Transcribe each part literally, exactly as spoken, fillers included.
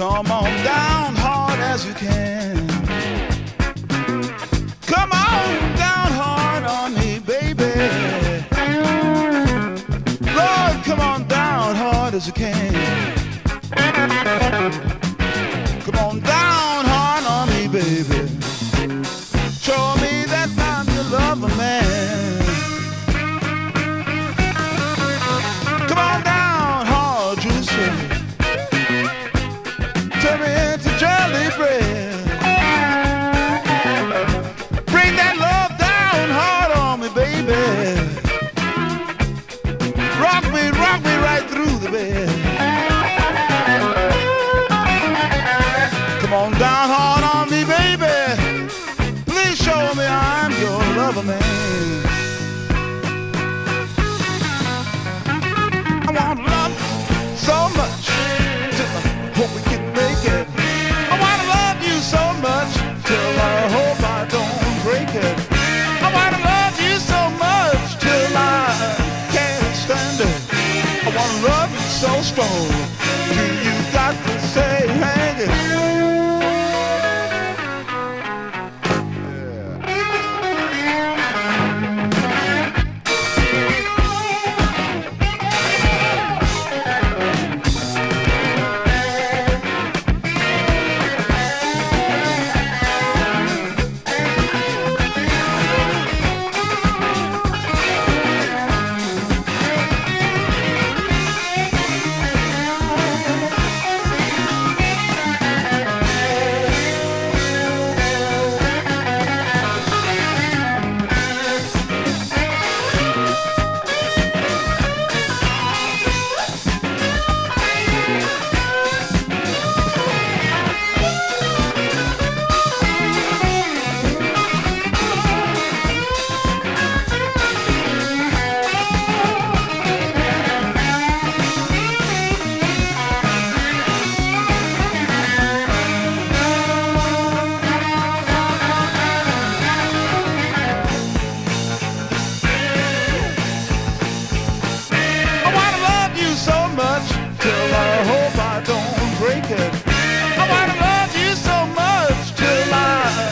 Come on down hard as you can. Come on down hard on me, baby. Lord, come on down hard as you can. Come on down hard on me, baby. Show me that I'm your lover, man. Come on down hard, you say. Turn me into jelly bread. Bring that love down hard on me, baby. Rock me, rock me right through the bed. Come on down hard on me, baby. Please show me I'm your lover, man. I want love so much till I hope we can make it. I want to love you so much till I hope I don't break it. I want to love you so much till I can't stand it. I want to love you so strong till you got to say hang it.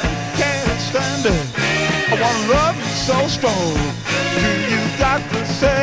I wanna love you so strong. You got to say